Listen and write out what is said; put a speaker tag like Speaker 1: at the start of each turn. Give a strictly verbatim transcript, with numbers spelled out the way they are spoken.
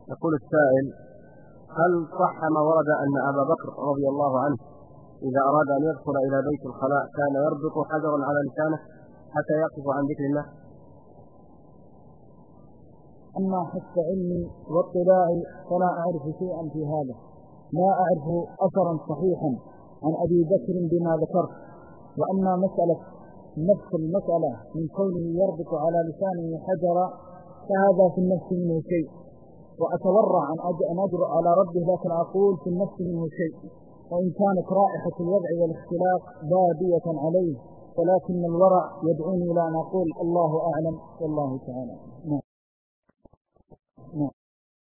Speaker 1: يقول السائل: هل صح ما ورد أن أبا بكر رضي الله عنه إذا أراد أن يدخل إلى بيت الخلاء كان يربط حجرا على لسانه حتى يقف عن ذكر الله؟
Speaker 2: أما حسب علمي واطلاعي فلا أعرف شيئا في هذا، لا أعرف أثرا صحيحا عن أبي بكر بما ذكرت. وأما مسألة نفس المسألة من كونه يربط على لسانه حجرا فهذا في النفس منه شيء، وأتورع أن أجرؤ على ربه، لكن أقول في النفس منه شيء، وإن كانت رائحة الوضع والاختلاق بادية عليه، ولكن الورع يدعوني إلى أن أقول الله أعلم والله تعالى.